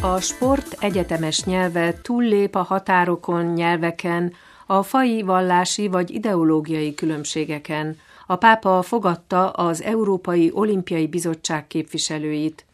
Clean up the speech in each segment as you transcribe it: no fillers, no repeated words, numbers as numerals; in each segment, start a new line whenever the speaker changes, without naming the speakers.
A sport egyetemes nyelve túllép a határokon, nyelveken, a faji, vallási vagy ideológiai különbségeken. A pápa fogadta az Európai Olimpiai Bizottság képviselőit.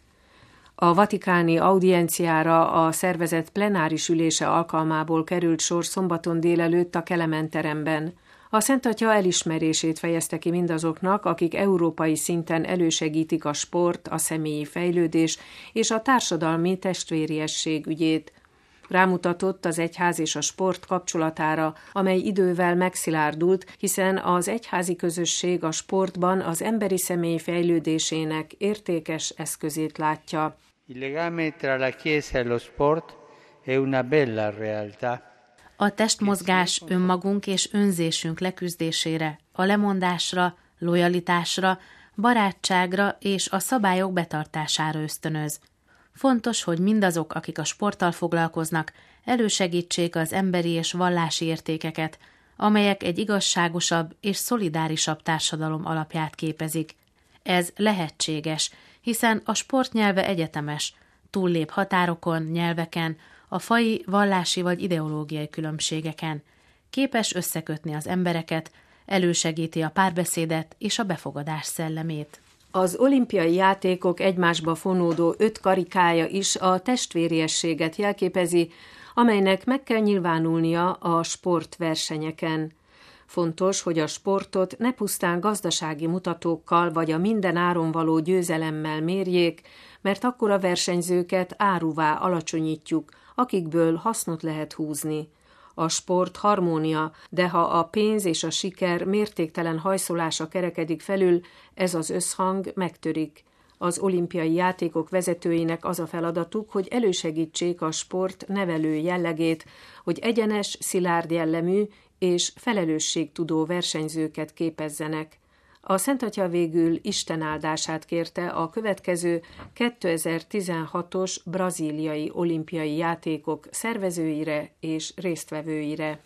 A vatikáni audienciára a szervezet plenáris ülése alkalmából került sor szombaton délelőtt a Kelemen teremben. A Szent Atya elismerését fejezte ki mindazoknak, akik európai szinten elősegítik a sport, a személyi fejlődés és a társadalmi testvériesség ügyét. Rámutatott az egyház és a sport kapcsolatára, amely idővel megszilárdult, hiszen az egyházi közösség a sportban az emberi személy fejlődésének értékes eszközét látja.
Il legame tra la Chiesa e lo sport è una bella realtà.
A testmozgás önmagunk és önzésünk leküzdésére, a lemondásra, lojalitásra, barátságra és a szabályok betartására ösztönöz. Fontos, hogy mindazok, akik a sporttal foglalkoznak, elősegítsék az emberi és vallási értékeket, amelyek egy igazságosabb és szolidárisabb társadalom alapját képezik. Ez lehetséges, hiszen a sport nyelve egyetemes, túllép határokon, nyelveken, a faji, vallási vagy ideológiai különbségeken. Képes összekötni az embereket, elősegíti a párbeszédet és a befogadás szellemét.
Az olimpiai játékok egymásba fonódó 5 karikája is a testvériességet jelképezi, amelynek meg kell nyilvánulnia a sportversenyeken. Fontos, hogy a sportot ne pusztán gazdasági mutatókkal vagy a minden áron való győzelemmel mérjék, mert akkor a versenyzőket áruvá alacsonyítjuk, akikből hasznot lehet húzni. A sport harmónia, de ha a pénz és a siker mértéktelen hajszolása kerekedik felül, ez az összhang megtörik. Az olimpiai játékok vezetőinek az a feladatuk, hogy elősegítsék a sport nevelő jellegét, hogy egyenes, szilárd jellemű és felelősségtudó versenyzőket képezzenek. A Szent Atya végül Isten áldását kérte a következő 2016-os brazíliai olimpiai játékok szervezőire és résztvevőire.